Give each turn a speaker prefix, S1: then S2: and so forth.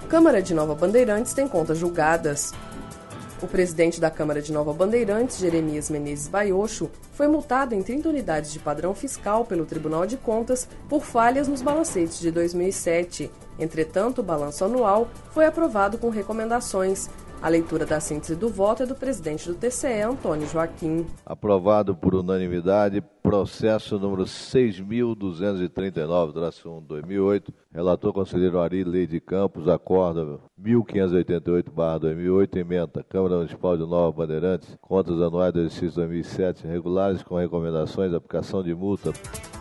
S1: Câmara de Nova Bandeirantes tem contas julgadas. O presidente da Câmara de Nova Bandeirantes, Jeremias Menezes Baiocho, foi multado em 30 unidades de padrão fiscal pelo Tribunal de Contas por falhas nos balancetes de 2007. Entretanto, o balanço anual foi aprovado com recomendações. A leitura da síntese do voto é do presidente do TCE, Antônio Joaquim.
S2: Aprovado por unanimidade, processo número 6.239-1/2008. Relator conselheiro Ari Leide Campos, acorda 1588/2008, ementa Câmara Municipal de Nova Bandeirantes, contas anuais do exercício 2007, regulares com recomendações, aplicação de multa